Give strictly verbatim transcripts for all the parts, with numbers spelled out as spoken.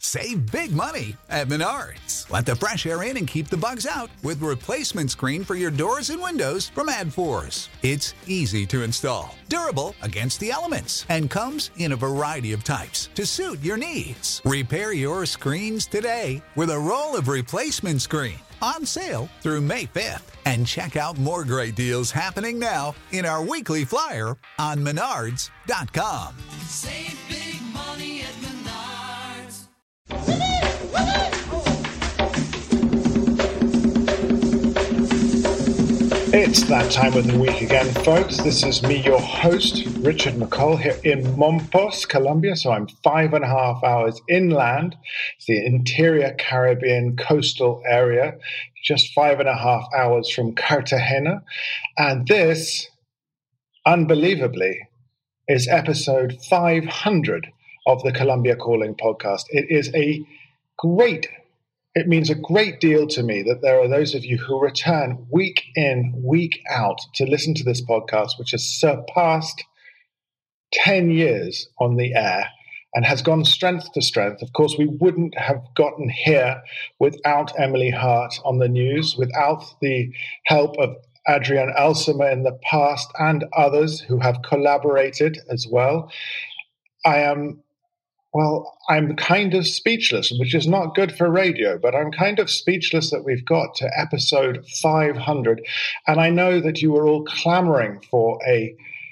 Save big money at Menards. Let the fresh air in and keep the bugs out with replacement screen for your doors and windows from AdForce. It's easy to install, durable against the elements, and comes in a variety of types to suit your needs. Repair your screens today with a roll of replacement screen. On sale through May fifth. And check out more great deals happening now in our weekly flyer on menards dot com. Save big money at Menards. It's that time of the week again, folks. This is me, your host, Richard McCall, here in Mompos, Colombia. So I'm five and a half hours inland. It's the interior Caribbean coastal area, just five and a half hours from Cartagena. And this, unbelievably, is episode five hundred of the Colombia Calling podcast. It is a great It means a great deal to me that there are those of you who return week in, week out to listen to this podcast, which has surpassed ten years on the air and has gone strength to strength. Of course, we wouldn't have gotten here without Emily Hart on the news, without the help of Adrian Elsema in the past and others who have collaborated as well. I am Well, I'm kind of speechless, which is not good for radio, but I'm kind of speechless that we've got to episode five hundred. And I know that you are all clamoring for a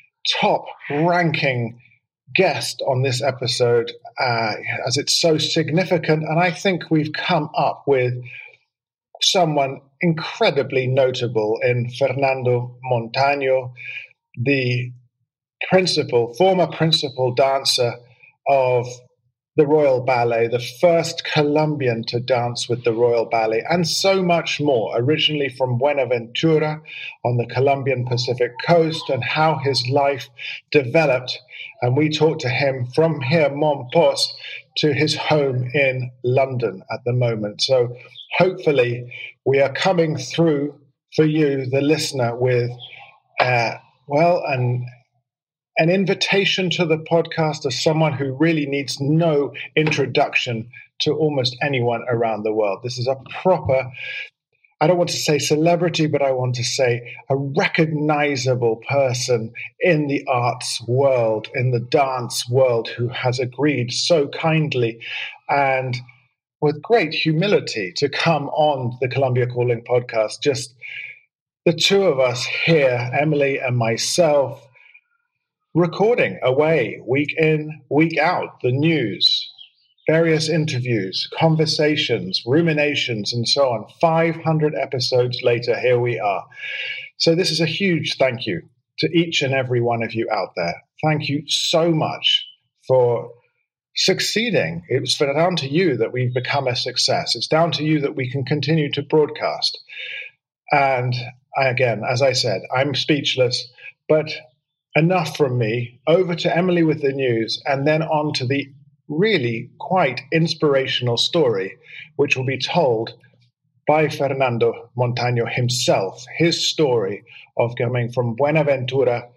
top-ranking guest on this episode, uh, as it's so significant. And I think we've come up with someone incredibly notable in Fernando Montaño, the principal, former principal dancer of the Royal Ballet, the first Colombian to dance with the Royal Ballet, and so much more, originally from Buenaventura on the Colombian Pacific coast, and how his life developed. And we talked to him from here, Mompos, to his home in London at the moment. So hopefully we are coming through for you, the listener, with, uh, well, an An invitation to the podcast as someone who really needs no introduction to almost anyone around the world. This is a proper, I don't want to say celebrity, but I want to say a recognizable person in the arts world, in the dance world, who has agreed so kindly and with great humility to come on the Colombia Calling podcast. Just the two of us here, Emily and myself, recording away, week in, week out, the news, various interviews, conversations, ruminations, and so on. five hundred episodes later, here we are. So this is a huge thank you to each and every one of you out there. Thank you so much for succeeding. It was down to you that we've become a success. It's down to you that we can continue to broadcast. And again, as I said, I'm speechless, but enough from me. Over to Emily with the news, and then on to the really quite inspirational story, which will be told by Fernando Montaño himself, his story of coming from Buenaventura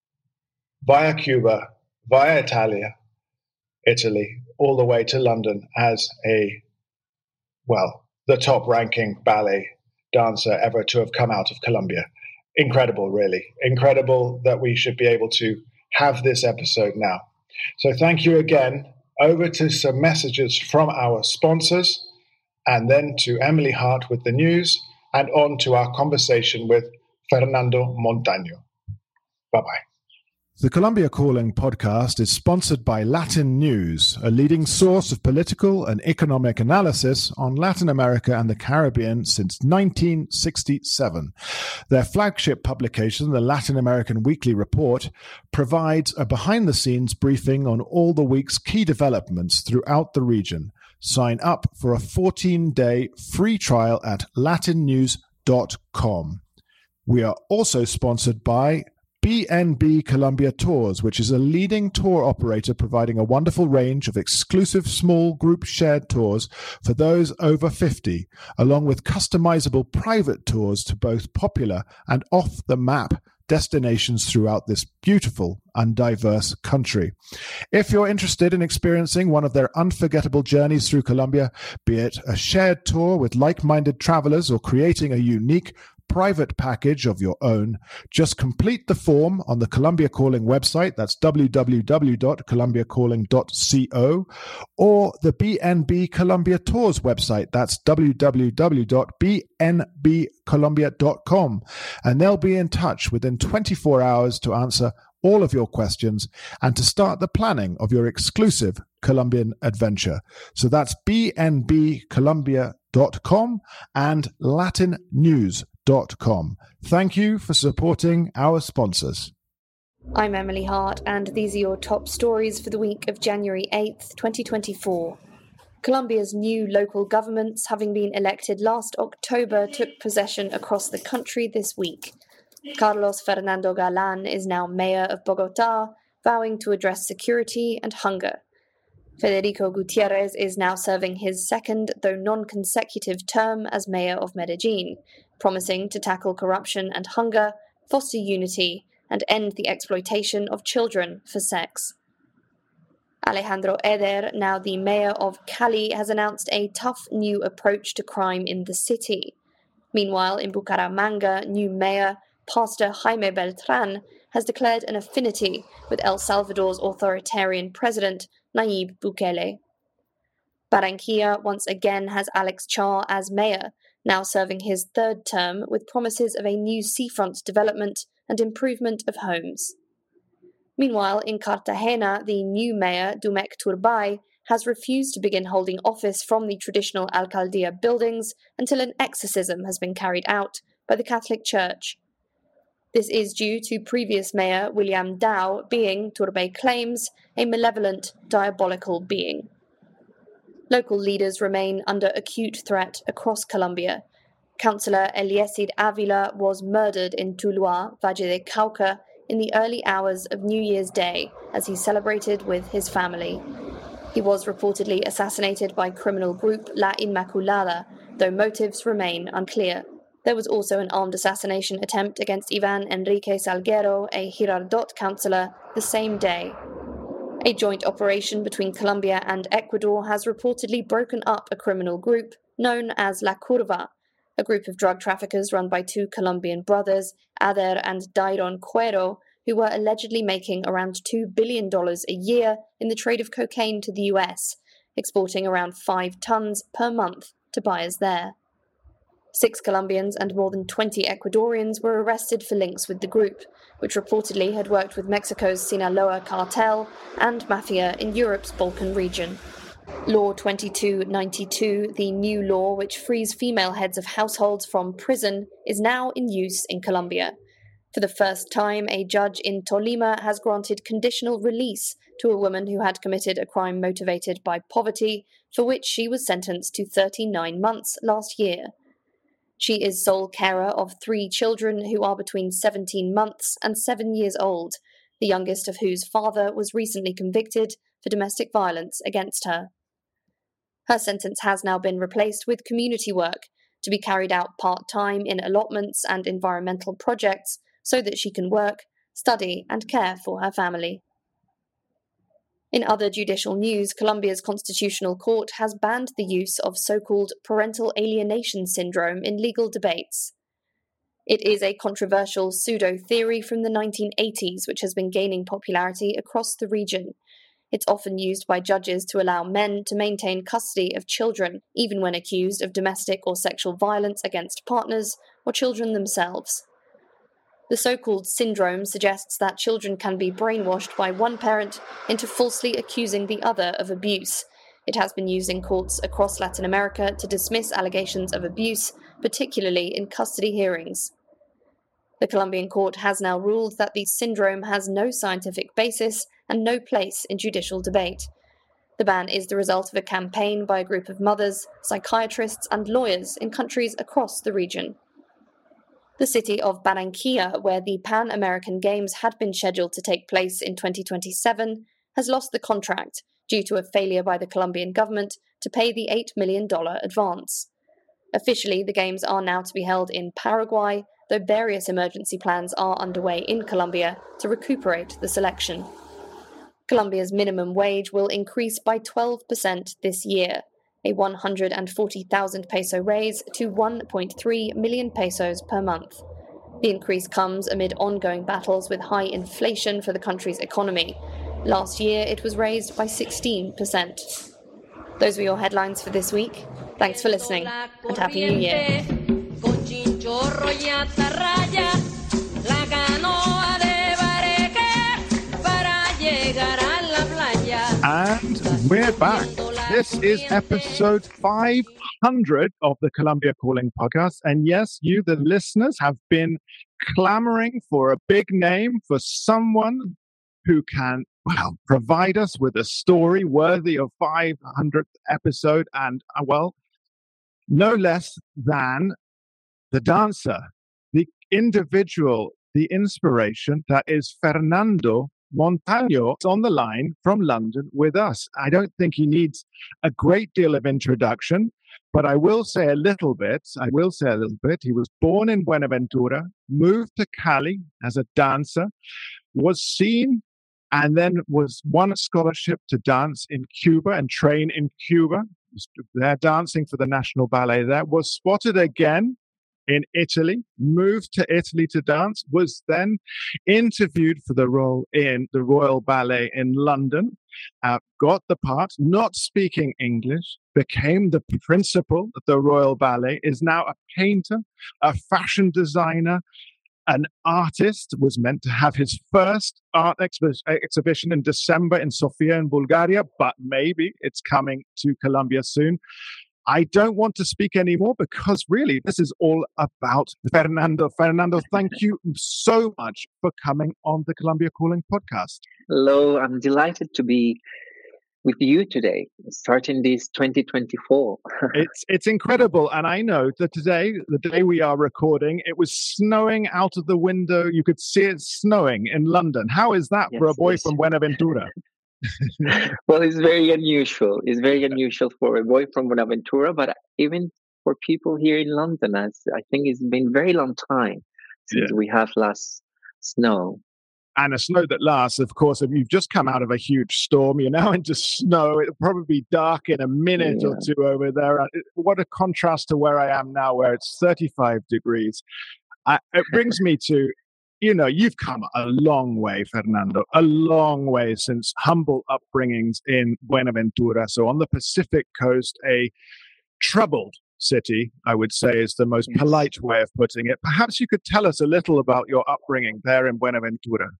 via Cuba, via Italia, Italy, all the way to London as a, well, the top-ranking ballet dancer ever to have come out of Colombia. Incredible, really. Incredible that we should be able to have this episode now. So thank you again. Over to some messages from our sponsors, and then to Emily Hart with the news, and on to our conversation with Fernando Montaño. Bye-bye. The Colombia Calling podcast is sponsored by Latin News, a leading source of political and economic analysis on Latin America and the Caribbean since nineteen sixty-seven. Their flagship publication, the Latin American Weekly Report, provides a behind-the-scenes briefing on all the week's key developments throughout the region. Sign up for a fourteen-day free trial at latin news dot com. We are also sponsored by B N B Colombia Tours, which is a leading tour operator providing a wonderful range of exclusive small group shared tours for those over fifty, along with customizable private tours to both popular and off-the-map destinations throughout this beautiful and diverse country. If you're interested in experiencing one of their unforgettable journeys through Colombia, be it a shared tour with like-minded travelers or creating a unique private package of your own, just complete the form on the Colombia Calling website, that's w w w dot columbia calling dot co, or the B N B Colombia Tours website, that's w w w dot b n b colombia dot com, and they'll be in touch within twenty-four hours to answer all of your questions and to start the planning of your exclusive Colombian adventure. So that's b n b colombia dot com and latin news dot com. Thank you for supporting our sponsors. I'm Emily Hart, and these are your top stories for the week of January eighth, twenty twenty-four. Colombia's new local governments, having been elected last October, took possession across the country this week. Carlos Fernando Galán is now mayor of Bogotá, vowing to address security and hunger. Federico Gutiérrez is now serving his second, though non-consecutive term as mayor of Medellín, promising to tackle corruption and hunger, foster unity, and end the exploitation of children for sex. Alejandro Eder, now the mayor of Cali, has announced a tough new approach to crime in the city. Meanwhile, in Bucaramanga, new mayor, Pastor Jaime Beltrán, has declared an affinity with El Salvador's authoritarian president, Nayib Bukele. Barranquilla once again has Alex Char as mayor, now serving his third term with promises of a new seafront development and improvement of homes. Meanwhile, in Cartagena, the new mayor, Dumek Turbay, has refused to begin holding office from the traditional alcaldía buildings until an exorcism has been carried out by the Catholic Church. This is due to previous mayor William Dow being, Turbay claims, a malevolent, diabolical being. Local leaders remain under acute threat across Colombia. Councillor Eliezer Avila was murdered in Tuluá, Valle de Cauca, in the early hours of New Year's Day as he celebrated with his family. He was reportedly assassinated by criminal group La Inmaculada, though motives remain unclear. There was also an armed assassination attempt against Ivan Enrique Salguero, a Girardot councillor, the same day. A joint operation between Colombia and Ecuador has reportedly broken up a criminal group known as La Curva, a group of drug traffickers run by two Colombian brothers, Ader and Dairon Cuero, who were allegedly making around two billion dollars a year in the trade of cocaine to the U S, exporting around five tons per month to buyers there. Six Colombians and more than twenty Ecuadorians were arrested for links with the group, which reportedly had worked with Mexico's Sinaloa cartel and mafia in Europe's Balkan region. Law twenty-two ninety-two, the new law which frees female heads of households from prison, is now in use in Colombia. For the first time, a judge in Tolima has granted conditional release to a woman who had committed a crime motivated by poverty, for which she was sentenced to thirty-nine months last year. She is sole carer of three children who are between seventeen months and seven years old, the youngest of whose father was recently convicted for domestic violence against her. Her sentence has now been replaced with community work, to be carried out part-time in allotments and environmental projects so that she can work, study, and care for her family. In other judicial news, Colombia's Constitutional Court has banned the use of so-called parental alienation syndrome in legal debates. It is a controversial pseudo-theory from the nineteen eighties which has been gaining popularity across the region. It's often used by judges to allow men to maintain custody of children, even when accused of domestic or sexual violence against partners or children themselves. The so-called syndrome suggests that children can be brainwashed by one parent into falsely accusing the other of abuse. It has been used in courts across Latin America to dismiss allegations of abuse, particularly in custody hearings. The Colombian court has now ruled that the syndrome has no scientific basis and no place in judicial debate. The ban is the result of a campaign by a group of mothers, psychiatrists, and lawyers in countries across the region. The city of Barranquilla, where the Pan American Games had been scheduled to take place in twenty twenty-seven, has lost the contract due to a failure by the Colombian government to pay the eight million dollars advance. Officially, the Games are now to be held in Paraguay, though various emergency plans are underway in Colombia to recuperate the selection. Colombia's minimum wage will increase by twelve percent this year, a one hundred forty thousand peso raise to one point three million pesos per month. The increase comes amid ongoing battles with high inflation for the country's economy. Last year, it was raised by sixteen percent. Those were your headlines for this week. Thanks for listening, and Happy New Year. And we're back. This is episode five hundred of the Colombia Calling podcast. And yes, you, the listeners, have been clamoring for a big name, for someone who can, well, provide us with a story worthy of five hundredth episode. And, uh, well, no less than the dancer, the individual, the inspiration that is Fernando Montaño is on the line from London with us. I don't think he needs a great deal of introduction, but I will say a little bit. I will say a little bit. He was born in Buenaventura, moved to Cali as a dancer, was seen and then was won a scholarship to dance in Cuba and train in Cuba. They're dancing for the National Ballet there. Was spotted again in Italy, moved to Italy to dance, was then interviewed for the role in the Royal Ballet in London, uh, got the part, not speaking English, became the principal of the Royal Ballet, is now a painter, a fashion designer, an artist, was meant to have his first art exhi- exhibition in December in Sofia in Bulgaria, but maybe it's coming to Colombia soon. I don't want to speak anymore because really this is all about Fernando. Fernando, thank you so much for coming on the Colombia Calling podcast. Hello, I'm delighted to be with you today, starting this twenty twenty-four. it's it's incredible. And I know that today, the day we are recording, it was snowing out of the window. You could see it snowing in London. How is that yes, for a boy yes. from Buenaventura? Well, it's very unusual. It's very unusual for a boy from Buenaventura, but even for people here in London, as I think it's been a very long time since yeah. we have last snow. And a snow that lasts, of course, if you've just come out of a huge storm, you're now into snow. It'll probably be dark in a minute yeah. or two over there. What a contrast to where I am now, where it's thirty-five degrees. I, it brings me to, you know, you've come a long way, Fernando, a long way since humble upbringings in Buenaventura. So on the Pacific coast, a troubled city, I would say, is the most yes. polite way of putting it. Perhaps you could tell us a little about your upbringing there in Buenaventura.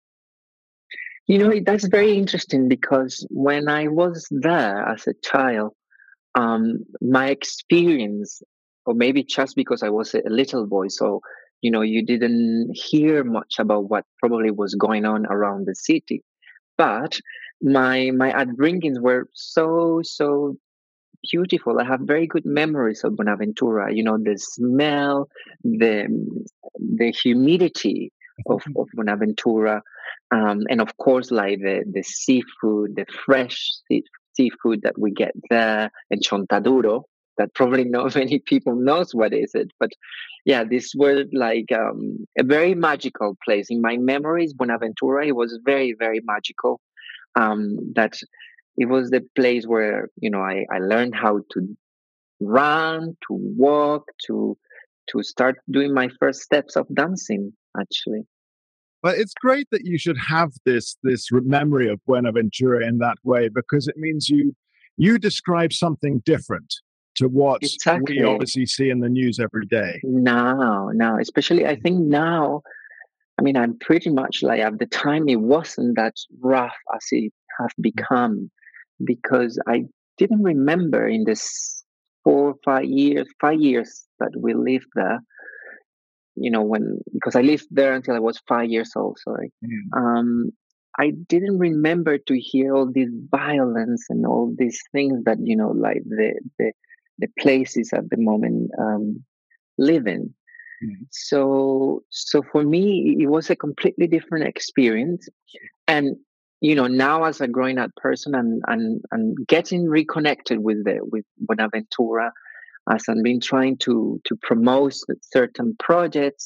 You know, that's very interesting because when I was there as a child, um, my experience, or maybe just because I was a little boy, so you know, you didn't hear much about what probably was going on around the city. But my my upbringings were so, so beautiful. I have very good memories of Buenaventura. You know, the smell, the the humidity of, of Buenaventura, um, and of course, like the, the seafood, the fresh sea, seafood that we get there, and chontaduro, that probably not many people knows what is it, but yeah, this was like um, a very magical place. In my memories, Buenaventura, it was very, very magical. Um, that it was the place where, you know, I, I learned how to run, to walk, to to start doing my first steps of dancing, actually. But it's great that you should have this this memory of Buenaventura in that way, because it means you you describe something different to what exactly. we obviously see in the news every day. No, no, especially I think now, I mean, I'm pretty much like at the time it wasn't that rough as it has become, because I didn't remember in this four or five years, five years that we lived there, you know, when, because I lived there until I was five years old, sorry. Mm. Um, I didn't remember to hear all this violence and all these things that, you know, like the, the, the places at the moment um, live in. Mm-hmm. So, so for me, it was a completely different experience. And, you know, now as a growing up person and, and, and getting reconnected with the, with Buenaventura, as I've been trying to, to promote certain projects,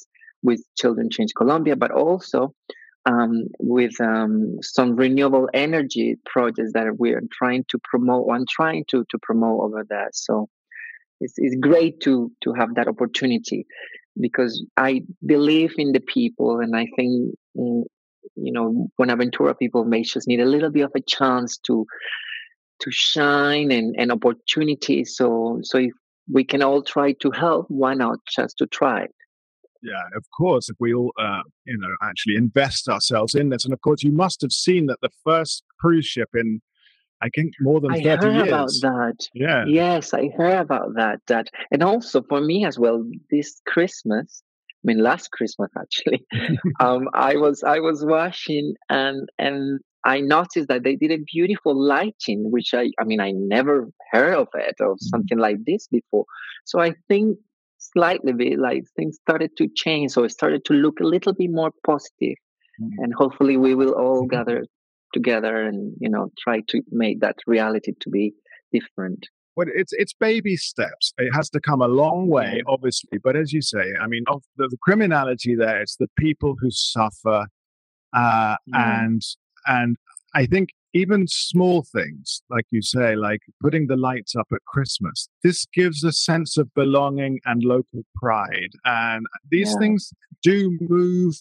with Children Change Colombia, but also um, with um, some renewable energy projects that we are trying to promote. I'm trying to to promote over there. So it's it's great to to have that opportunity, because I believe in the people, and I think mm, you know, Buenaventura people may just need a little bit of a chance to to shine and and opportunity. So so if we can all try to help, why not just to try? Yeah, of course, if we all, uh, you know, actually invest ourselves in this. And of course, you must have seen that the first cruise ship in, I think, more than I thirty heard years. about that. Yeah. Yes, I heard about that. That, and also for me as well, this Christmas, I mean last Christmas actually, um, I was I was watching, and and I noticed that they did a beautiful lighting, which I I mean I never heard of it or something like this before. So I think slightly bit like things started to change, so it started to look a little bit more positive, Mhm. and hopefully we will all gather together and you know try to make that reality to be different. Well, it's it's baby steps. It has to come a long way, Yeah. obviously. But as you say, I mean, of the, the criminality there, it's the people who suffer, uh, Yeah. and and I think even small things, like you say, like putting the lights up at Christmas, this gives a sense of belonging and local pride. And these Yeah. things do move,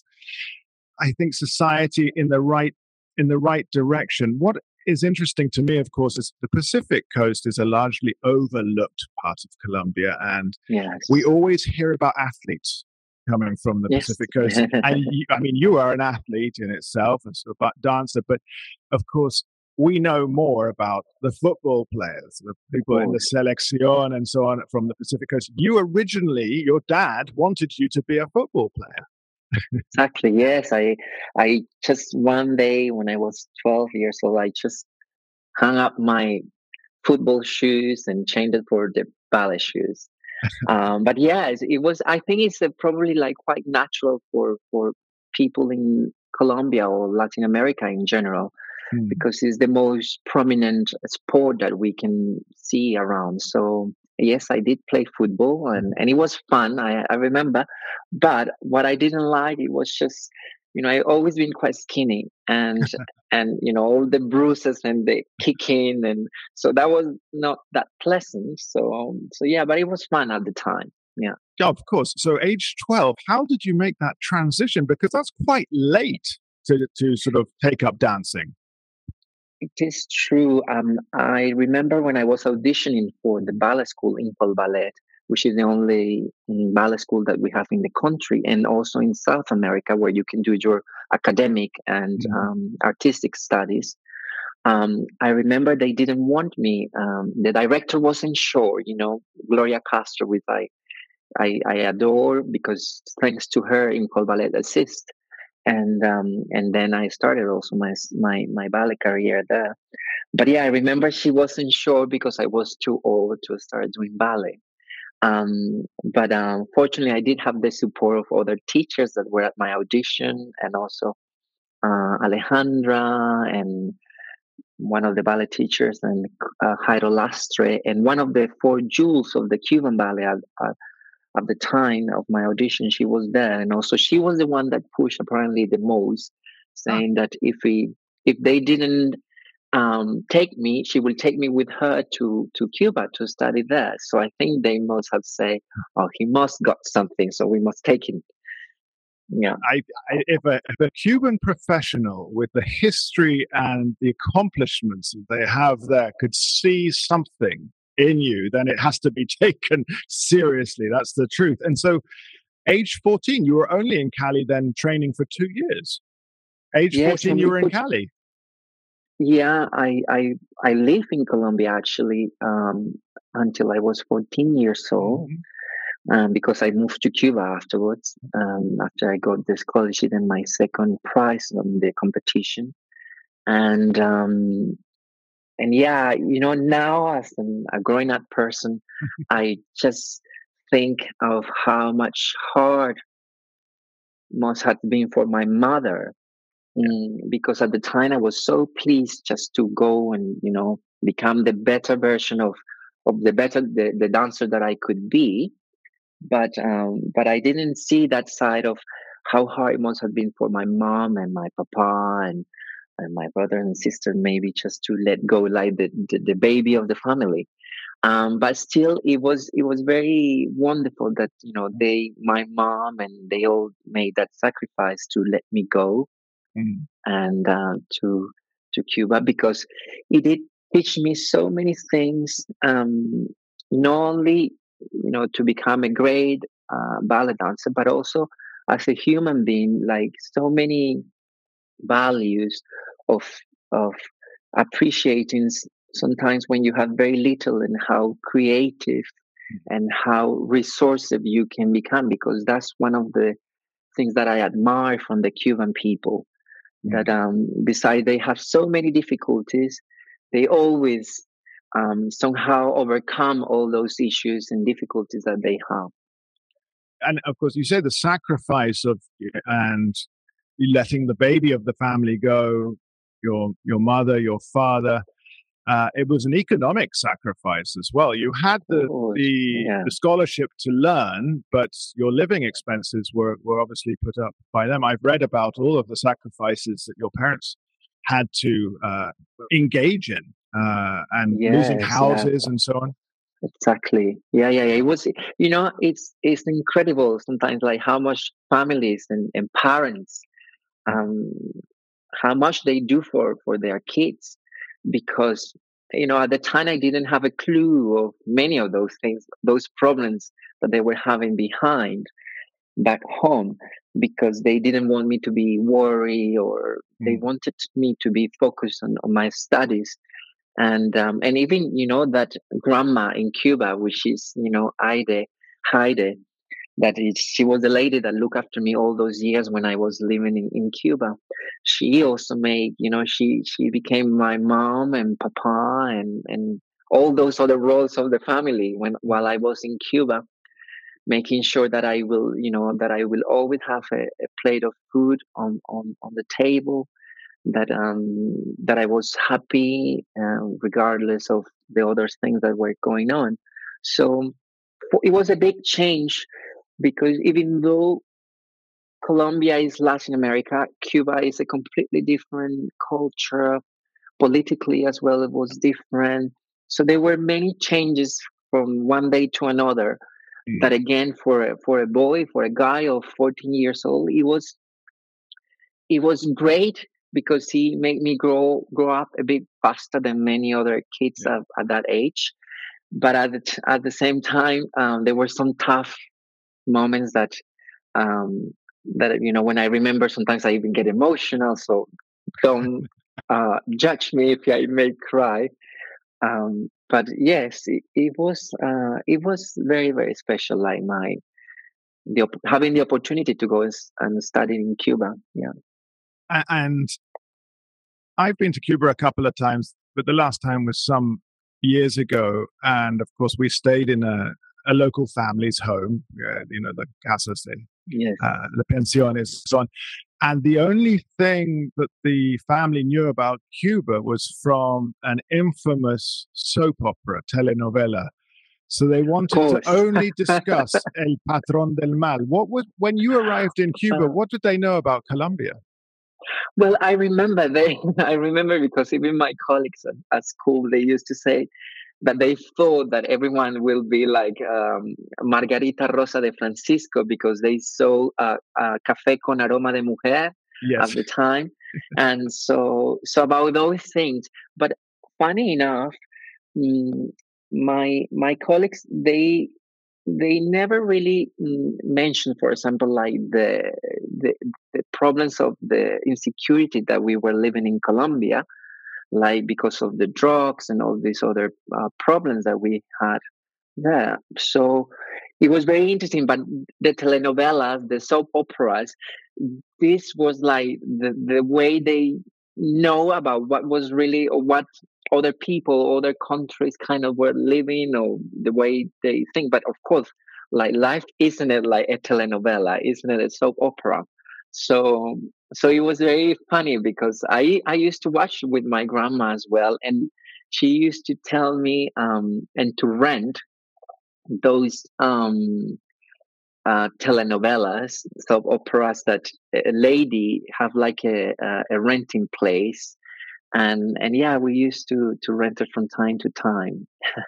I think, society in the right in the right direction. What is interesting to me, of course, is the Pacific coast is a largely overlooked part of Colombia, and Yes. we always hear about athletes coming from the Yes. Pacific coast. And you, I mean, you are an athlete in itself, a sort of dancer, but of course, we know more about the football players, the people in the selección and so on from the Pacific coast. You originally, your dad wanted you to be a football player. Exactly. Yes. I I just one day when I was twelve years old, I just hung up my football shoes and changed it for the ballet shoes. Um, but yeah, it, it was. I think it's uh, probably like quite natural for for people in Colombia or Latin America in general, Hmm. because it's the most prominent sport that we can see around. So yes, I did play football, and, and it was fun. I, I remember, but what I didn't like, it was just, you know, I always been quite skinny, and and you know all the bruises and the kicking, and so that was not that pleasant. So um, so yeah, but it was fun at the time. Yeah. Yeah, of course. So age twelve, how did you make that transition? Because that's quite late to to sort of take up dancing. It is true. Um, I remember when I was auditioning for the ballet school in Impol Ballet, which is the only mm, ballet school that we have in the country, and also in South America, where you can do your academic and Mhm. um, artistic studies. Um, I remember they didn't want me. Um, the director wasn't sure. You know, Gloria Castro, with I, I, I adore, because thanks to her, Impol Ballet assist. And um, and then I started also my my my ballet career there. But yeah, I remember she wasn't sure because I was too old to start doing ballet. Um, but um, fortunately, I did have the support of other teachers that were at my audition, and also uh, Alejandra and one of the ballet teachers, and uh, Jairo Lastre, and one of the four jewels of the Cuban ballet at, at, at the time of my audition. She was there, and also she was the one that pushed apparently the most, saying that if we if they didn't um, take me, she will take me with her to to Cuba to study there. So I think they must have said, "Oh, he must got something, so we must take him." Yeah. I, I, if, a, if a Cuban professional with the history and the accomplishments that they have there could see something in you, then it has to be taken seriously. That's the truth. And so, age fourteen, you were only in Cali then, training for two years. Age Yes, fourteen, and you we were in put- Cali. Yeah, I I I lived in Colombia actually um, until I was fourteen years old. Um, because I moved to Cuba afterwards, um, after I got the scholarship and my second prize on the competition. And um, and yeah, you know, now as an, a growing up person, I just think of how much hard must have been for my mother. Mm, because at the time I was so pleased just to go and, you know, become the better version of, of the better, the, the dancer that I could be. but um, but I didn't see that side of how hard it must have been for my mom and my papa and and my brother and sister, maybe just to let go like the the, the baby of the family. Um, but still, it was it was very wonderful that you know they, my mom and they all made that sacrifice to let me go Mm. and uh, to to Cuba, because it did teach me so many things. Um, not only you know to become a great uh, ballet dancer, but also as a human being, like so many values of of appreciating s- sometimes when you have very little, and how creative and how resourceful you can become, because that's one of the things that I admire from the Cuban people, that Mm. um, besides they have so many difficulties, they always um, somehow overcome all those issues and difficulties that they have. And of course, you say the sacrifice of and letting the baby of the family go, your your mother, your father. Uh, it was an economic sacrifice as well. You had the, Oh, the yeah. the scholarship to learn, but your living expenses were, were obviously put up by them. I've read about all of the sacrifices that your parents had to uh, engage in, uh, and losing Yes, yeah. houses and so on. Exactly. Yeah, yeah, yeah. It was, you know, it's it's incredible sometimes, like how much families and, and parents, um, how much they do for for their kids, because you know at the time I didn't have a clue of many of those things, those problems that they were having behind back home, because they didn't want me to be worried, or they Mm. wanted me to be focused on, on my studies. And um, and even you know that grandma in Cuba, which is you know Aide, Haide, that is, she was the lady that looked after me all those years when I was living in, in Cuba. She also made, you know, she she became my mom and papa and and all those other roles of the family when while I was in Cuba, making sure that I will, you know, that I will always have a, a plate of food on on on the table, that um that I was happy uh, regardless of the other things that were going on. So it was a big change, because even though Colombia is Latin America, Cuba is a completely different culture. Politically as well, it was different. So there were many changes from one day to another. Mm. That again, for a, for a boy, for a guy of fourteen years old, it was it was great, because he made me grow grow up a bit faster than many other kids Yeah. at, at that age. But at the, t- at the same time, um, there were some tough moments that um, that you know when I remember, sometimes I even get emotional. So don't uh, judge me if I may cry. Um, but yes, it, it was uh, it was very very special. Like my the op- having the opportunity to go and, s- and study in Cuba. Yeah. A- And I've been to Cuba a couple of times, but the last time was some years ago. And of course, we stayed in a, a local family's home, uh, you know, the casas, de, Yes. uh, the pensiones, so on. And the only thing that the family knew about Cuba was from an infamous soap opera, telenovela. So they Of wanted to course. only discuss El Patrón del Mal. What was when you arrived in Cuba? Uh, What did they know about Colombia? well, I remember they. I remember because even my colleagues at, at school, they used to say that they thought that everyone will be like um, Margarita Rosa de Francisco, because they saw uh, uh, Café con Aroma de Mujer at Yes. the time, and so so about those things. But funny enough, mm, my my colleagues, they they never really mm, mentioned, for example, like the, the the problems of the insecurity that we were living in Colombia, like because of the drugs and all these other uh, problems that we had there. So it was very interesting. But the telenovelas, the soap operas, this was like the, the way they know about what was really, or what other people, other countries kind of were living, or the way they think. But of course, like life isn't it like a telenovela, isn't it a soap opera? So so it was very funny, because I I used to watch with my grandma as well, and she used to tell me um and to rent those um uh, telenovelas, soap operas that a lady have like a, a, a renting place. And and yeah, we used to to rent it from time to time.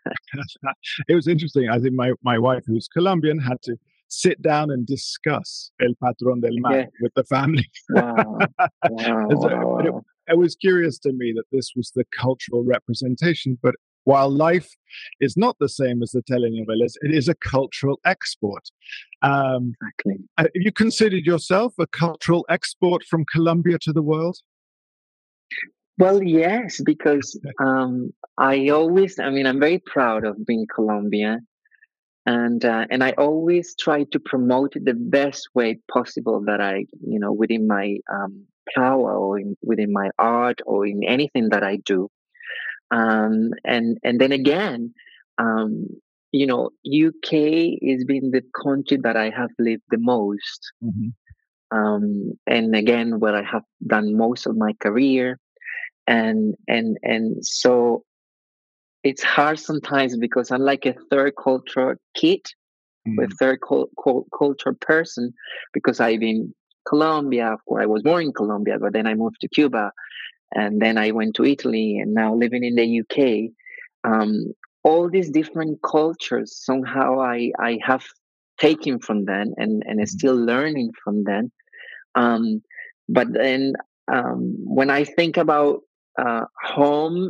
It was interesting. I think my, my wife, who's Colombian, had to sit down and discuss El Patrón del Mal Yeah. with the family. Wow. Wow. And so wow, it, wow. it was curious to me that this was the cultural representation. But while life is not the same as the telenovelas, it is a cultural export. Um, Exactly. have you considered yourself a cultural export from Colombia to the world? Well, yes, because um, I always, I mean, I'm very proud of being Colombian, and uh, and I always try to promote it the best way possible that I, you know, within my um, power or in, within my art or in anything that I do. Um, and and then again, um, you know, U K has been the country that I have lived the most, Mm-hmm. um, and again, where I have done most of my career. and and and so it's hard sometimes because I'm like a third culture kid, a third cul- cul- culture person, because I've been Colombia. Of course, I was born in Colombia, but then I moved to Cuba, and then I went to Italy, and now living in the U K. Um, all these different cultures somehow I I have taken from them, and and I'm still learning from them. Um, but then um, when I think about uh, home,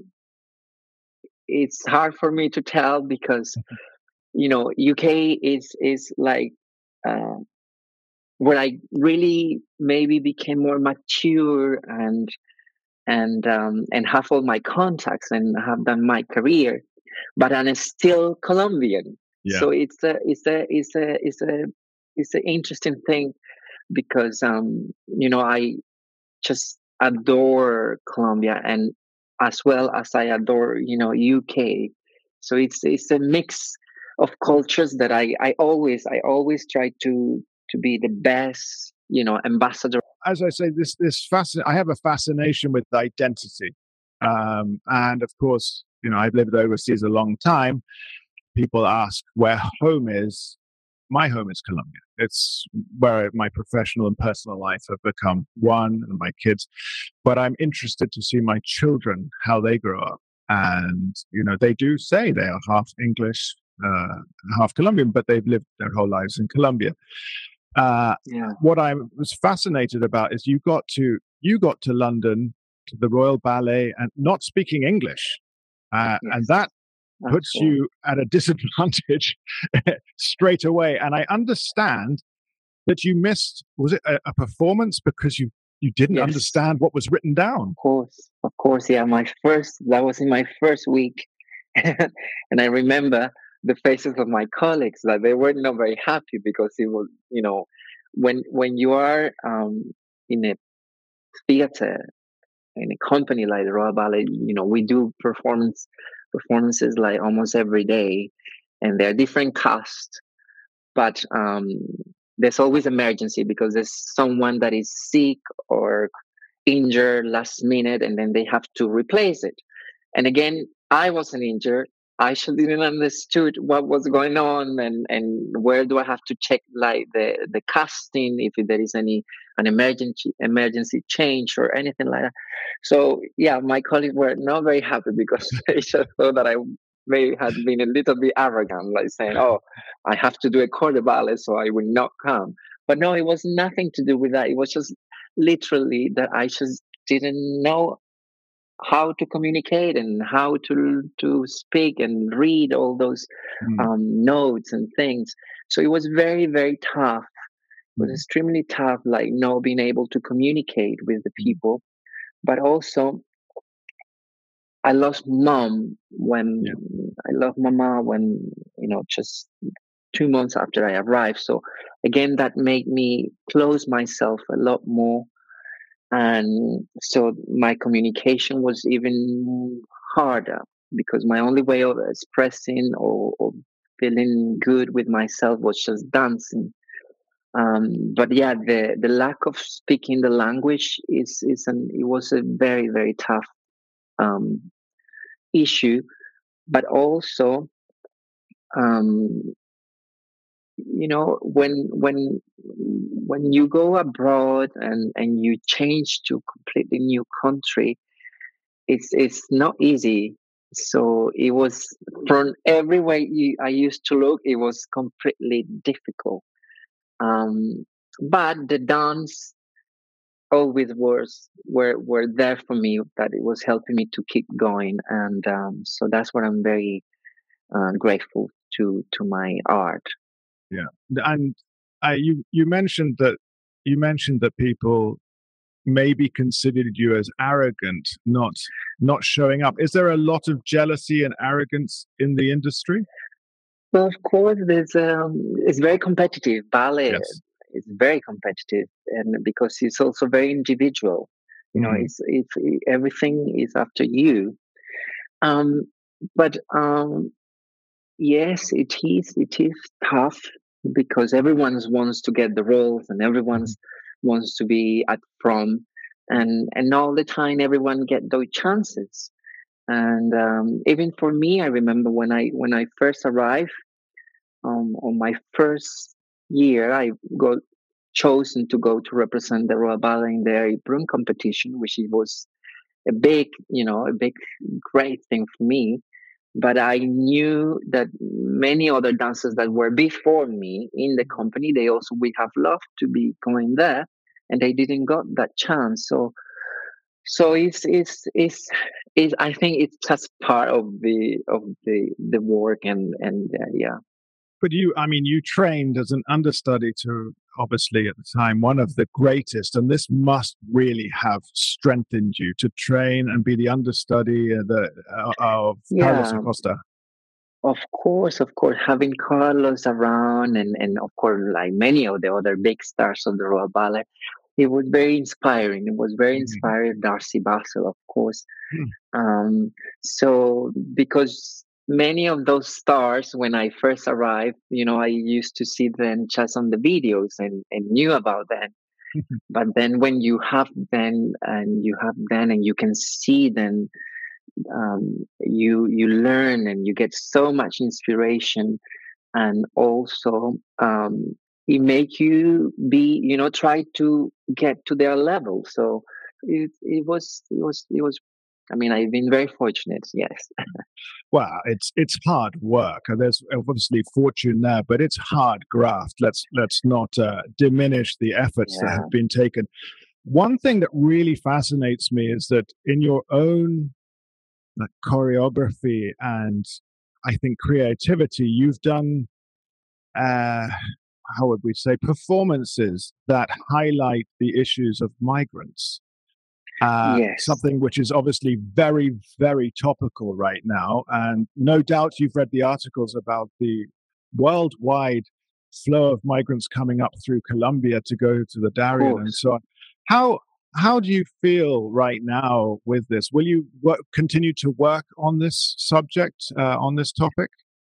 it's hard for me to tell because you know U K is is like uh, where I really maybe became more mature and and um, and have all my contacts and have done my career, but I'm still Colombian. Yeah. So it's a it's a it's a it's a it's an interesting thing because um, you know I just adore Colombia and as well as I adore, you know, U K. So it's it's a mix of cultures that I, I always I always try to to be the best, you know, ambassador. As I say, this this fascin- I have a fascination with identity, um, and of course, you know, I've lived overseas a long time. People ask where home is. My home is Colombia. It's where my professional and personal life have become one, and my kids. But I'm interested to see my children, how they grow up. And, you know, they do say they are half English, uh, half Colombian, but they've lived their whole lives in Colombia. Uh, Yeah. what I was fascinated about is you got to you got to London, to the Royal Ballet, and not speaking English. Uh, Yes. and that That's puts cool. you at a disadvantage straight away. And I understand that you missed, was it a, a performance because you, you didn't Yes. understand what was written down? Of course, of course, yeah. My first, that was in my first week, and I remember the faces of my colleagues that they were not very happy because it was, you know, when when you are um, in a theater in a company like the Royal Ballet, you know, we do performance performances like almost every day, and there are different casts, but um, there's always emergency because there's someone that is sick or injured last minute and then they have to replace it. And again, I wasn't injured. I just didn't understood what was going on and, and where do I have to check like the, the casting if there is any an emergency emergency change or anything like that. So yeah, my colleagues were not very happy because they just thought that I may had been a little bit arrogant, like saying, "Oh, I have to do a corps de ballet, so I will not come." But no, it was nothing to do with that. It was just literally that I just didn't know how to communicate and how to to speak and read all those Mm. um, notes and things. So it was very very tough. It was Mm. extremely tough, like not being able to communicate with the people. But also, I lost mom when Yeah. I lost mama when you know just two months after I arrived. So again, that made me close myself a lot more. And so my communication was even harder because my only way of expressing or, or feeling good with myself was just dancing. Um, but yeah, the, the lack of speaking the language is, is an, it was a very, very tough um, issue. But also, um, you know, when when when you go abroad and and you change to a completely new country, it's it's not easy. So it was, from every way you, I used to look, it was completely difficult. Um, but the dance always was were were there for me. That it was helping me to keep going, and um, so that's what I'm very uh, grateful to to my art. Yeah, and uh, you you mentioned that you mentioned that people maybe considered you as arrogant, not not showing up. Is there a lot of jealousy and arrogance in the industry? Well, of course, there's um, it's very competitive. Ballet Yes. is very competitive, and because it's also very individual. You know, Mhm. it's it's everything is after you. Um, but um, yes, it is. It is tough because everyone wants to get the roles, and everyone wants to be at front, and and all the time everyone get those chances. And um, even for me, I remember when I when I first arrived, um, on my first year, I got chosen to go to represent the Royal Ballet in the Brun competition, which it was a big, you know, a big, great thing for me. But I knew that many other dancers that were before me in the company, they also would have loved to be going there, and they didn't got that chance. So, so it's it's it's, it's I think it's just part of the of the the work, and and uh, yeah. But you, I mean, you trained as an understudy to, obviously at the time, one of the greatest, and this must really have strengthened you to train and be the understudy uh, the, uh, of Carlos Yeah, Acosta. of course, of course, having Carlos around, and, and of course, like many of the other big stars of the Royal Ballet, it was very inspiring. It was very Mhm. inspiring. Darcy Basil, of course. Hmm. Um, so, because many of those stars, when I first arrived, you know, I used to see them just on the videos, and, and knew about them. But then when you have them, and you have them, and you can see them, um, you you learn, and you get so much inspiration, and also um, it make you be, you know, try to get to their level. So it it was it was it was. I mean, I've been very fortunate. Yes. Well, it's it's hard work. and There's obviously fortune there, but it's hard graft. Let's let's not uh, diminish the efforts that Yeah. have been taken. One thing that really fascinates me is that in your own like, choreography and I think creativity, you've done uh, how would we say performances that highlight the issues of migrants. Uh, Yes. something which is obviously very, very topical right now. And no doubt you've read the articles about the worldwide flow of migrants coming up through Colombia to go to the Of Darien and course. so on. How how do you feel right now with this? Will you work, continue to work on this subject, uh, on this topic?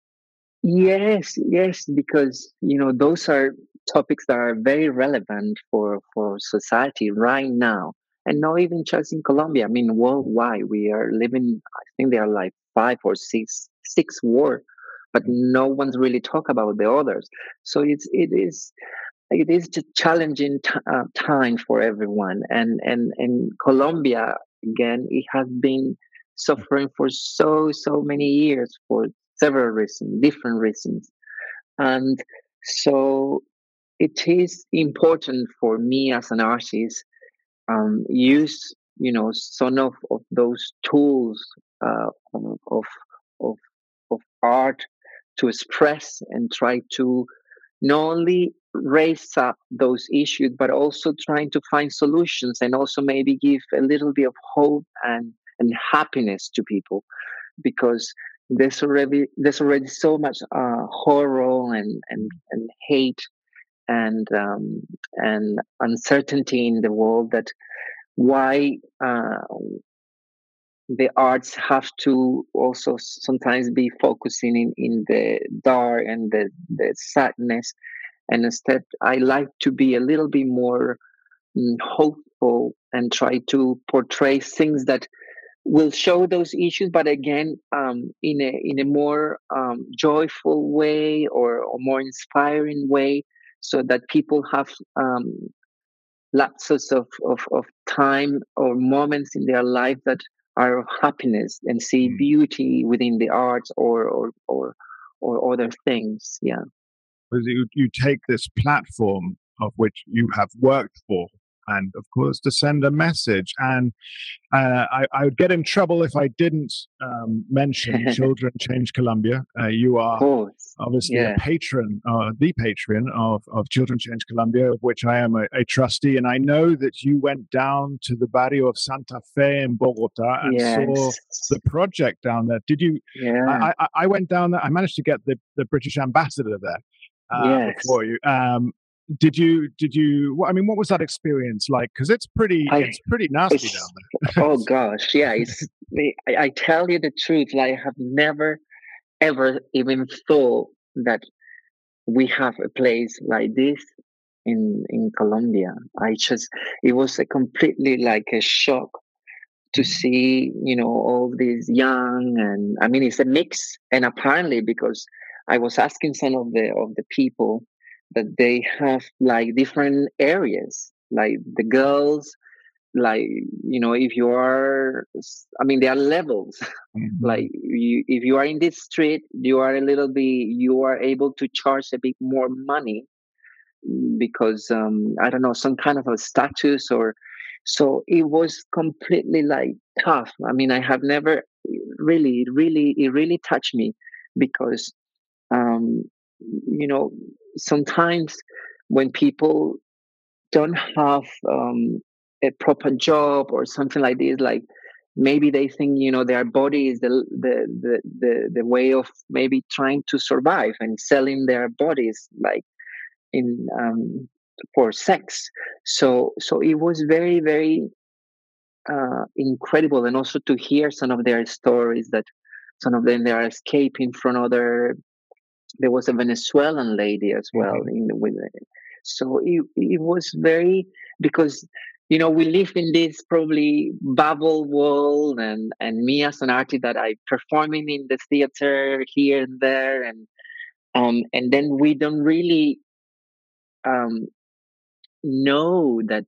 Yes, yes, because you know those are topics that are very relevant for for society right now, and not even just in Colombia. I mean, worldwide, we are living. I think there are like five or six six war, but no one's really talk about the others. So it's it is it is a challenging t- uh, time for everyone, and and and Colombia again, it has been suffering for so so many years for several reasons, different reasons. And so it is important for me as an artist, um, use, you know, some of, of those tools uh, of, of, of of art to express and try to not only raise up those issues, but also trying to find solutions, and also maybe give a little bit of hope and, and happiness to people, because there's already there's already so much uh, horror and, and, and hate, and um, and uncertainty in the world, that why uh, the arts have to also sometimes be focusing in, in the dark and the, the sadness. And instead, I like to be a little bit more mm, hopeful, and try to portray things that will show those issues, but again, um, in a in a more um, joyful way or, or more inspiring way, so that people have um, lapses of, of, of time or moments in their life that are of happiness and see Mm. beauty within the arts or or or, or other things. Yeah. Because you, you take this platform of which you have worked for, and of course to send a message. And uh, I, I would get in trouble if I didn't um, mention Children Change Colombia. Uh, you Of are course. obviously Yeah. a patron, uh, the patron of, of Children Change Colombia, of which I am a, a trustee. And I know that you went down to the barrio of Santa Fe in Bogota and saw Yes. the project down there. Did you? Yeah. I, I, I went down there. I managed to get the, the British ambassador there uh, Yes. before you. Um, did you? Did you? I mean, what was that experience like? Because it's pretty. I- it's pretty nasty It's- down there. Oh gosh, yeah. It's I, I tell you the truth. Like, I have never, ever even thought that we have a place like this in in Colombia. I just it was a completely like a shock to see, you know, all these young, and I mean it's a mix. And apparently, because I was asking some of the of the people that they have like different areas, like the girls, like, you know, if you are, I mean, there are levels. Mhm. Like, you, if you are in this street, you are a little bit, you are able to charge a bit more money because um, I don't know, some kind of a status or. So it was completely like tough. I mean, I have never really, really, it really touched me because, um, you know, sometimes when people don't have um, a proper job or something like this, like maybe they think, you know, their body is the the the the, the way of maybe trying to survive and selling their bodies like in um, for sex. So so it was very very uh, incredible, and also to hear some of their stories that some of them they are escaping from other. There was a Venezuelan lady as well Mhm. in the, with so it, it was very because you know we live in this probably bubble world, and and me as an artist that I performing in the theater here and there, and um and then we don't really um know that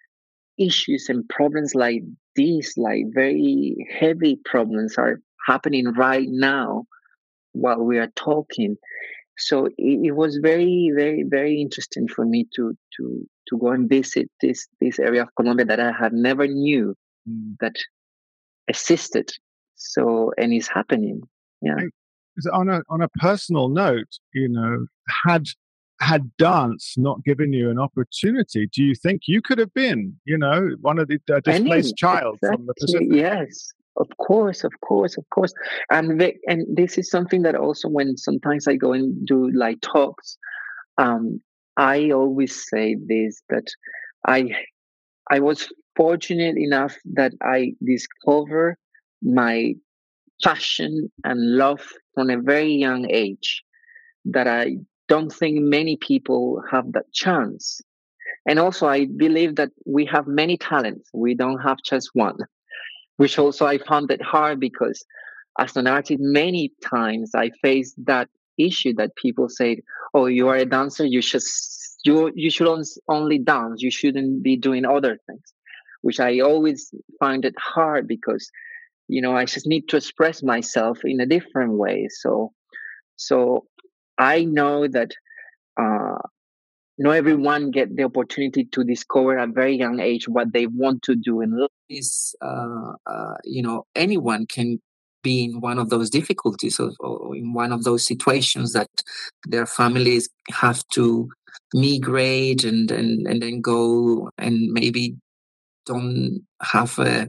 issues and problems like these, like very heavy problems, are happening right now while we are talking. So it, it was very, very, very interesting for me to to to go and visit this this area of Colombia that I had never knew Mm. that existed. So and it's happening. Yeah. Hey, So on a on a personal note, you know, had had dance not given you an opportunity, do you think you could have been, you know, one of the uh, displaced Any, child from the exactly, Pacific? yes, of course, of course, of course. And the, and this is something that also when sometimes I go and do like talks, um, I always say this that I I was fortunate enough that I discovered my passion and love from a very young age that I don't think many people have that chance. And also, I believe that we have many talents. We don't have just one, which also I found it hard because as an artist, many times I faced that issue that people say, "Oh, you are a dancer. You should you you should on- only dance. You shouldn't be doing other things," which I always find it hard because you know I just need to express myself in a different way. So so I know that uh, not everyone get the opportunity to discover at a very young age what they want to do in life. Is uh, uh, you know anyone can be in one of those difficulties or, or in one of those situations that their families have to migrate and and, and then go and maybe don't have a,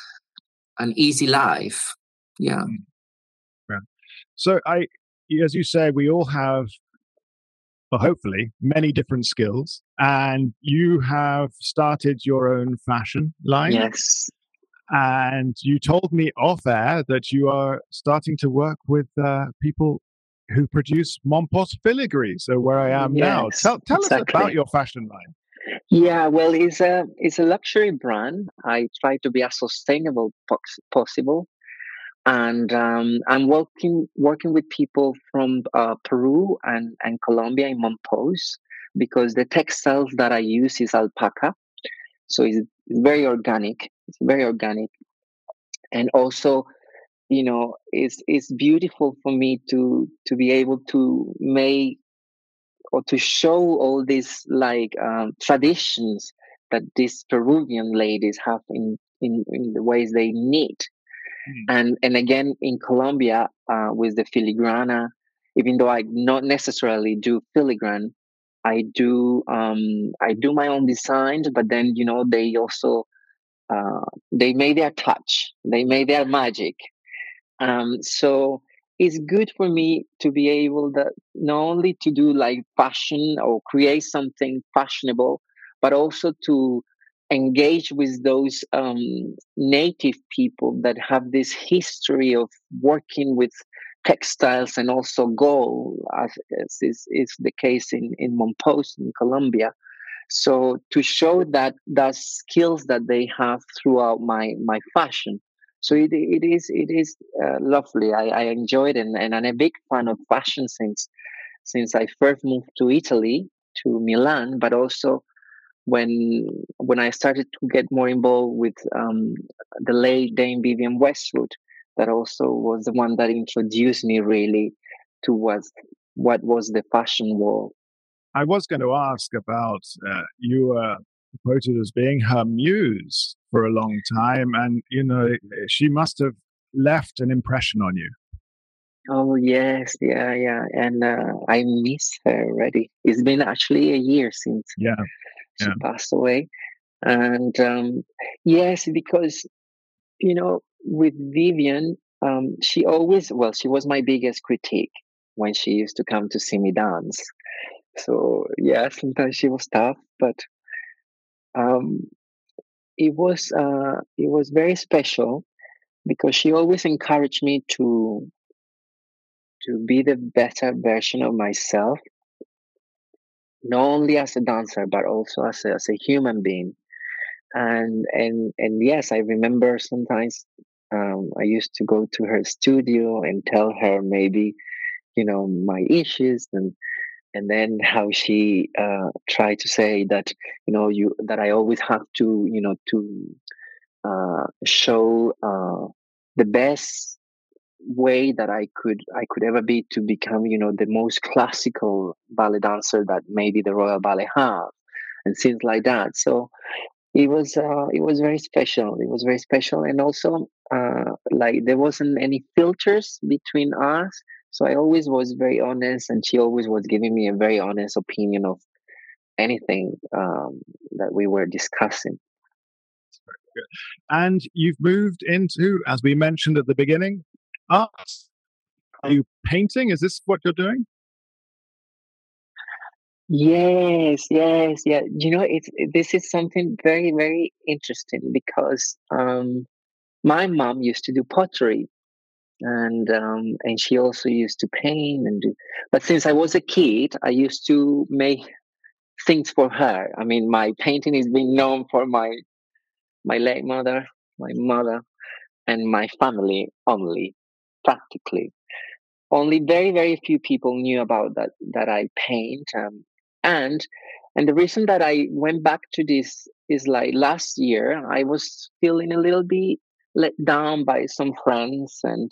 an easy life. Yeah. Yeah. So I, as you say, we all have, well, hopefully, many different skills, and you have started your own fashion line. Yes. And you told me off air that you are starting to work with uh, people who produce Montpos filigree. So where I am now, Yes, tell tell us exactly. about your fashion line. Yeah, well, it's a it's a luxury brand. I try to be as sustainable pos- possible, and um, I'm working working with people from uh, Peru and and Colombia in Monpose, because the textiles that I use is alpaca, so it's very organic. It's very organic, and also, you know, it's it's beautiful for me to to be able to make or to show all these like um, traditions that these Peruvian ladies have in, in, in the ways they knit. Mm. And and again in Colombia uh, with the filigrana, even though I not necessarily do filigrane, I do um, I do my own designs, but then you know they also uh, they made their touch, they made their magic. Um, so it's good for me to be able that not only to do like fashion or create something fashionable, but also to engage with those um, native people that have this history of working with textiles and also gold, as, as is, is the case in, in Monpose in Colombia. So to show that the skills that they have throughout my my fashion, so it it is it is uh, lovely. I, I enjoy it, and, and I'm a big fan of fashion since since I first moved to Italy, to Milan, but also when when I started to get more involved with um, the late Dame Vivienne Westwood, that also was the one that introduced me really to what what was the fashion world. I was going to ask about uh, you were quoted as being her muse for a long time, and you know she must have left an impression on you. Oh yes, yeah, yeah, and uh, I miss her already. It's been actually a year since yeah, she yeah. passed away, and um, yes, because you know with Vivienne, um, she always well, she was my biggest critique when she used to come to see me dance. So yeah, sometimes she was tough, but um, it was uh, it was very special because she always encouraged me to to be the better version of myself, not only as a dancer but also as a, as a human being. And and and yes, I remember sometimes um, I used to go to her studio and tell her maybe you know my issues, and and then how she uh, tried to say that you know you that I always have to you know to uh, show uh, the best way that I could I could ever be to become you know the most classical ballet dancer that maybe the Royal Ballet have, and things like that. So it was uh, it was very special. It was very special, and also uh, like there wasn't any filters between us. So I always was very honest, and she always was giving me a very honest opinion of anything um, that we were discussing. And you've moved into, as we mentioned at the beginning, art. Are you painting? Is this what you're doing? Yes, yes, yeah. You know, it's this is something very, very interesting because um, my mom used to do pottery, and um, and she also used to paint and do. But since I was a kid, I used to make things for her. I mean, my painting is being known for my my late mother, my mother, and my family only, practically. Only very, very few people knew about that that I paint. Um, and and the reason that I went back to this is like last year I was feeling a little bit let down by some friends, and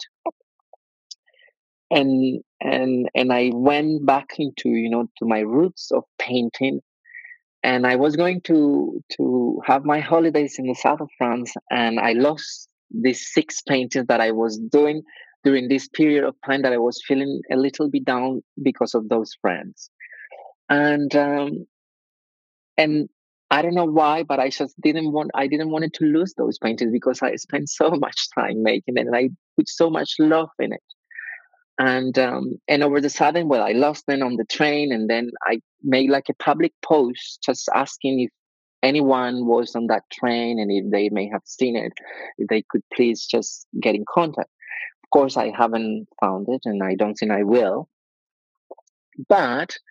and and and I went back into you know to my roots of painting, and I was going to to have my holidays in the south of France, and I lost these six paintings that I was doing during this period of time that I was feeling a little bit down because of those friends, and um, and I don't know why, but I just didn't want I didn't want it to lose those paintings because I spent so much time making it, and I put so much love in it. And um, and over the sudden, well, I lost them on the train, and then I made like a public post just asking if anyone was on that train and if they may have seen it, if they could please just get in contact. Of course, I haven't found it, and I don't think I will. But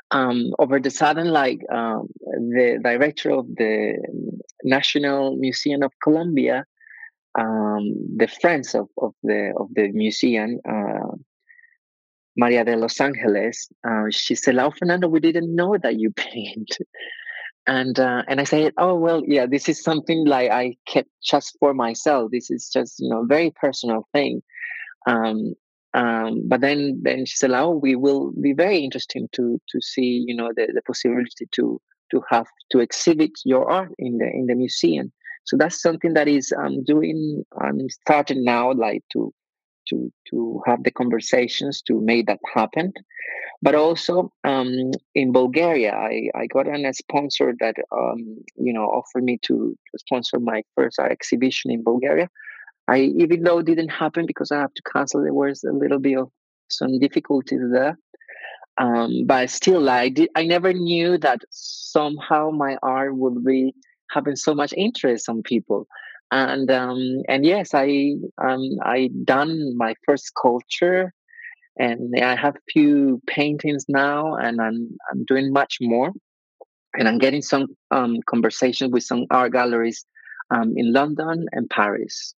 Um, over the sudden, like um, the director of the National Museum of Colombia, um, the friends of, of the of the museum, uh, Maria de Los Angeles, uh, she said, "Oh, Fernando, we didn't know that you paint." And uh, and I said, "Oh well, yeah, this is something like I kept just for myself. This is just you know very personal thing." Um, um, but then then she said, "Oh, we will be very interesting to to see you know the, the possibility to to have to exhibit your art in the in the museum." So that's something that is um doing I'm starting now, like to to to have the conversations to make that happen. But also um, in Bulgaria, I, I got an, a sponsor that um, you know offered me to, to sponsor my first art exhibition in Bulgaria. I even though it didn't happen because I have to cancel, there was a little bit of some difficulties there. Um, but still, I did. I never knew that somehow my art would be having so much interest on people. And um, and yes, I um, I done my first sculpture, and I have few paintings now, and I'm I'm doing much more, and I'm getting some um, conversations with some art galleries um, in London and Paris.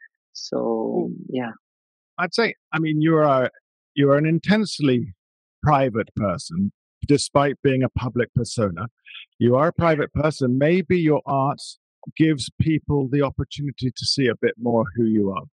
So yeah, I'd say, I mean, you are you are an intensely private person, despite being a public persona. You are a private person. Maybe your art gives people the opportunity to see a bit more who you are.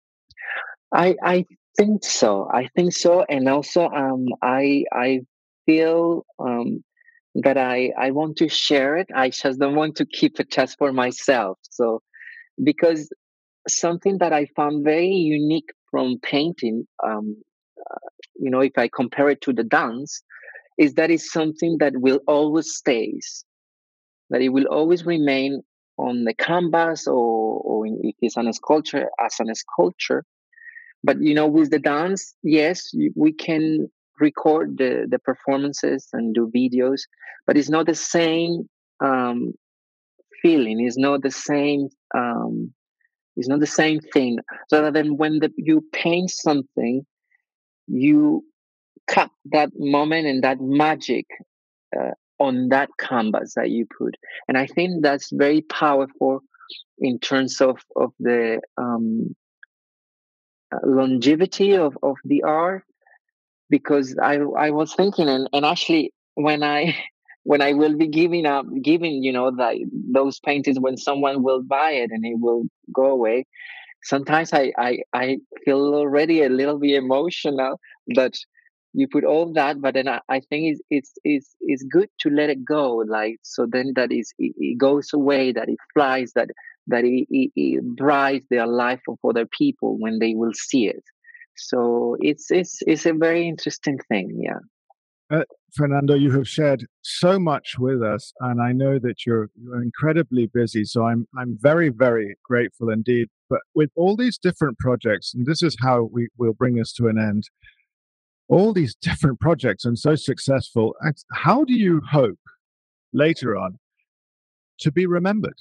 I I think so. I think so, and also um, I I feel um, that I I want to share it. I just don't want to keep it just for myself. So because something that I found very unique from painting, um, you know, if I compare it to the dance, is that it's something that will always stays, that it will always remain on the canvas, or, or in, if it's an sculpture, as an sculpture. But you know, with the dance, yes, we can record the the performances and do videos, but it's not the same um, feeling. It's not the same. Um, it's not the same thing. So then, when the, you paint something, you cut that moment and that magic uh, on that canvas that you put. And I think that's very powerful in terms of of the um, uh, longevity of, of the art. Because I I was thinking, and, and actually when I when I will be giving up giving you know that those paintings, when someone will buy it and it will go away, sometimes I, I I feel already a little bit emotional that you put all that, but then I, I think it's it's it's it's good to let it go, like so then that is it, it goes away, that it flies, that that it, it, it brights the life of other people when they will see it. So it's it's it's a very interesting thing, yeah. Uh, Fernando, you have shared so much with us, and I know that you're, you're incredibly busy. So I'm I'm very very grateful indeed. But with all these different projects, and this is how we will bring this to an end. All these different projects and so successful. How do you hope later on to be remembered?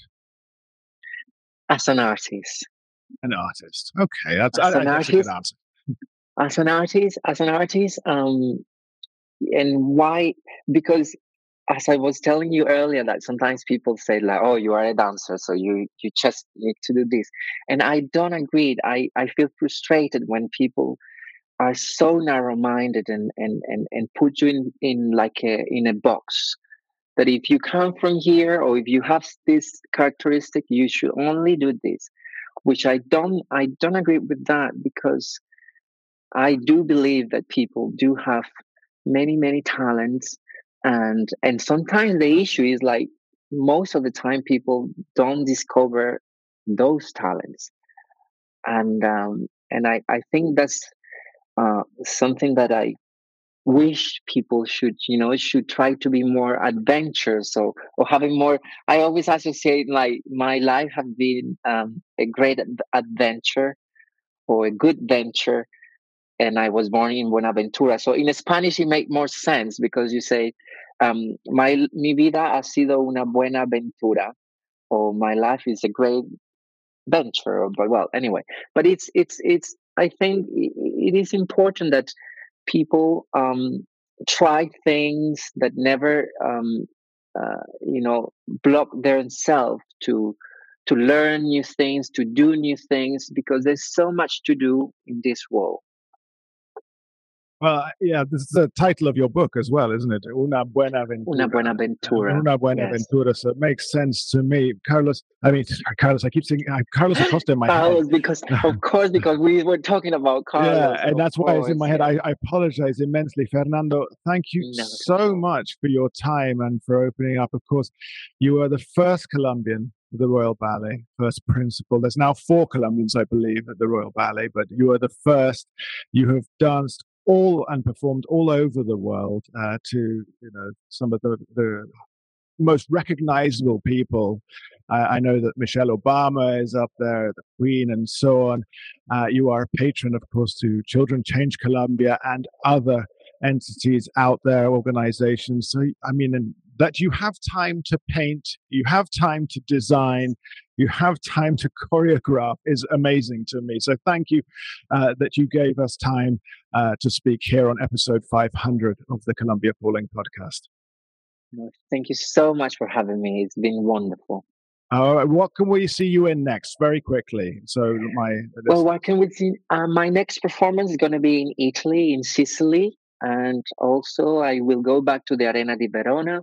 As an artist. An artist. Okay, that's, as I, an that's artist, a good answer. As an artist, as an artist, um, and why? Because as I was telling you earlier, that sometimes people say like, "Oh, you are a dancer, so you you just need to do this," and I don't agree. I I feel frustrated when people are so narrow-minded and and and and put you in in like a in a box, that if you come from here or if you have this characteristic, you should only do this. Which I don't I don't agree with that, because I do believe that people do have many many talents, and and sometimes the issue is like most of the time people don't discover those talents, and um, and I I think that's uh, something that I wish people should you know should try to be more adventurous, or or having more. I always associate like my life have been um, a great ad- adventure, or a good venture, and I was born in Buenaventura. So in Spanish, it makes more sense because you say, um, "My mi vida ha sido una buena aventura," or "My life is a great venture." But well, anyway, but it's it's it's. I think it is important that people um, tried things, that never, um, uh, you know, block themselves to to learn new things, to do new things, because there's so much to do in this world. Well, yeah, this is the title of your book as well, isn't it? Una Buena Ventura. Una Buenaventura. Una Buenaventura. Yes. So it makes sense to me. Carlos, I mean, Carlos, I keep saying uh, Carlos Acosta in my Carlos, head. because, of course, because we were talking about Carlos. Yeah, and that's why course, it's in my head. yeah. I, I apologize immensely. Fernando, thank you No, so much for your time and for opening up. Of course, you are the first Colombian of the Royal Ballet, first principal. There's now four Colombians, I believe, at the Royal Ballet, but you are the first. You have danced all and performed all over the world uh, to you know some of the, the most recognizable people. Uh, I know that Michelle Obama is up there, the Queen, and so on. Uh, you are a patron, of course, to Children Change Colombia and other entities out there, organizations. So, I mean, and that you have time to paint, you have time to design, you have time to choreograph is amazing to me. So thank you uh, that you gave us time uh, to speak here on episode five hundred of the Colombia Calling podcast. Thank you so much for having me. It's been wonderful. All right, what can we see you in next? Very quickly. So my this... well, what can we see? Uh, my next performance is going to be in Italy, in Sicily, and also I will go back to the Arena di Verona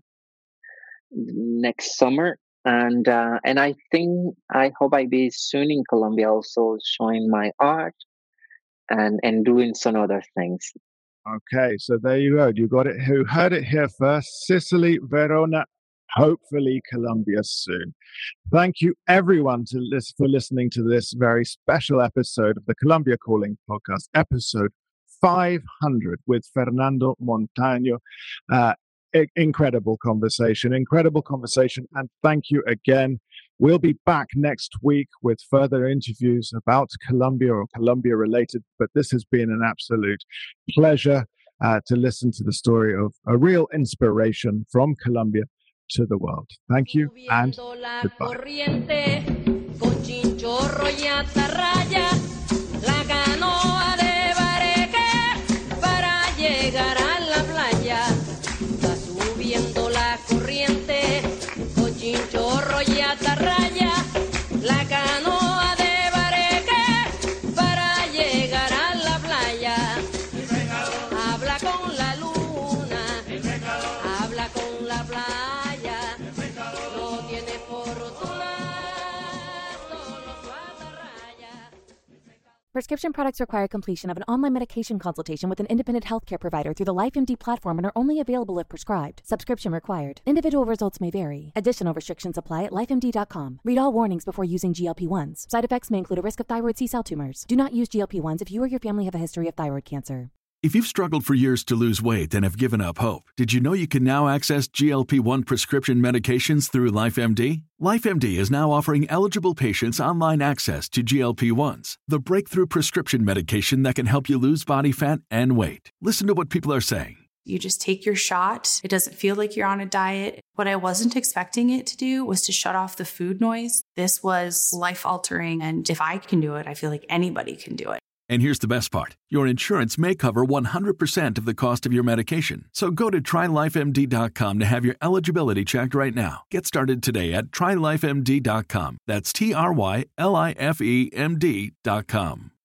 next summer, and uh, and I think I hope I be soon in Colombia, also showing my art and and doing some other things. Okay, so there you go. You got it. Who heard it here first? Sicily, Verona, hopefully Colombia soon. Thank you, everyone, to listen, for listening to this very special episode of the Colombia Calling podcast, episode five hundred with Fernando Montaño. Uh, incredible conversation, incredible conversation, and thank you again. We'll be back next week with further interviews about Colombia or Colombia related, but this has been an absolute pleasure uh, to listen to the story of a real inspiration from Colombia to the world. Thank you and goodbye. Prescription products require completion of an online medication consultation with an independent healthcare provider through the LifeMD platform and are only available if prescribed. Subscription required. Individual results may vary. Additional restrictions apply at life M D dot com. Read all warnings before using G L P ones. Side effects may include a risk of thyroid C-cell tumors. Do not use G L P ones if you or your family have a history of thyroid cancer. If you've struggled for years to lose weight and have given up hope, did you know you can now access G L P one prescription medications through LifeMD? LifeMD is now offering eligible patients online access to G L P ones, the breakthrough prescription medication that can help you lose body fat and weight. Listen to what people are saying. You just take your shot. It doesn't feel like you're on a diet. What I wasn't expecting it to do was to shut off the food noise. This was life-altering, and if I can do it, I feel like anybody can do it. And here's the best part. Your insurance may cover one hundred percent of the cost of your medication. So go to try life M D dot com to have your eligibility checked right now. Get started today at try life M D dot com. That's T R Y L I F E M D dot com.